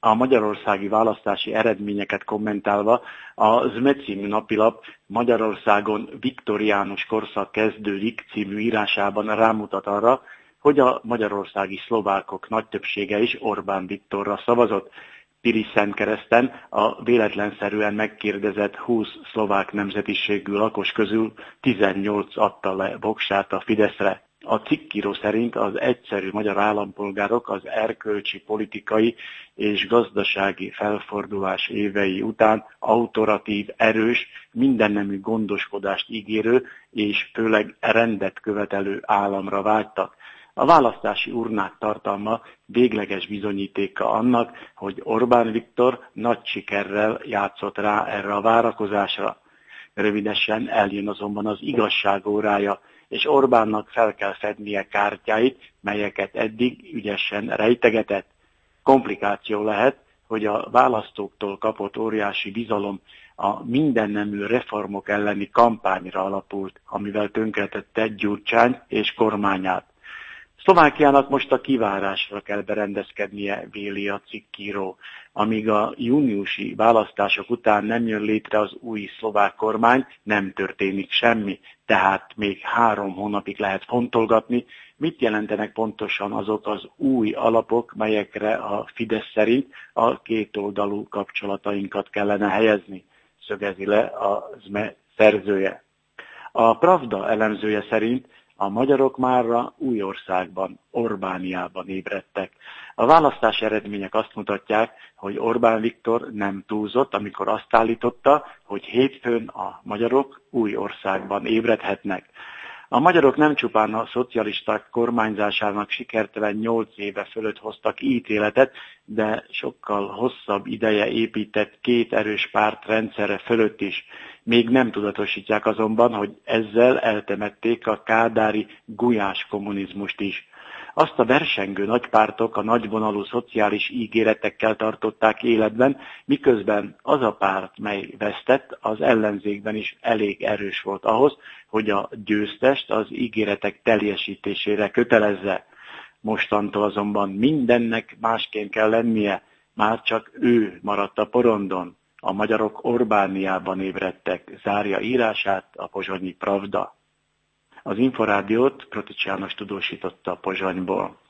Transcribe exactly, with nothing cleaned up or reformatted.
A magyarországi választási eredményeket kommentálva a zé em e című napilap Magyarországon viktoriánus korszak kezdődik című írásában rámutat arra, hogy a magyarországi szlovákok nagy többsége is Orbán Viktorra szavazott. Pilisentkereszten a véletlenszerűen megkérdezett húsz szlovák nemzetiségű lakos közül tizennyolc adta le voksát a Fideszre. A cikkíró szerint az egyszerű magyar állampolgárok az erkölcsi, politikai és gazdasági felfordulás évei után autoratív, erős, mindennemű gondoskodást ígérő és főleg rendet követelő államra vágytak. A választási urnák tartalma végleges bizonyítéka annak, hogy Orbán Viktor nagy sikerrel játszott rá erre a várakozásra. Rövidesen eljön azonban az igazság órája, és Orbánnak fel kell fednie kártyáit, melyeket eddig ügyesen rejtegetett. Komplikáció lehet, hogy a választóktól kapott óriási bizalom a mindennemű reformok elleni kampányra alapult, amivel tönkretette Gyurcsány és kormányát. Szlovákiának most a kivárásra kell berendezkednie, véli a cikkíró. Amíg a júniusi választások után nem jön létre az új szlovák kormány, nem történik semmi, tehát még három hónapig lehet fontolgatni, mit jelentenek pontosan azok az új alapok, melyekre a Fidesz szerint a kétoldalú kapcsolatainkat kellene helyezni, szögezi le a zé em e szerzője. A Pravda elemzője szerint a magyarok márra új országban, Orbániában ébredtek. A választási eredmények azt mutatják, hogy Orbán Viktor nem túlzott, amikor azt állította, hogy hétfőn a magyarok új országban ébredhetnek. A magyarok nem csupán a szocialisták kormányzásának sikertelen nyolc éve fölött hoztak ítéletet, de sokkal hosszabb ideje épített két erős párt rendszere fölött is. Még nem tudatosítják azonban, hogy ezzel eltemették a kádári gulyás kommunizmust is. Azt a versengő nagypártok a nagyvonalú szociális ígéretekkel tartották életben, miközben az a párt, mely vesztett, az ellenzékben is elég erős volt ahhoz, hogy a győztest az ígéretek teljesítésére kötelezze. Mostantól azonban mindennek másként kell lennie, már csak ő maradt a porondon. A magyarok Orbániában ébredtek, zárja írását a pozsonyi Pravda. Az Inforádiót Protics János tudósította Pozsonyból.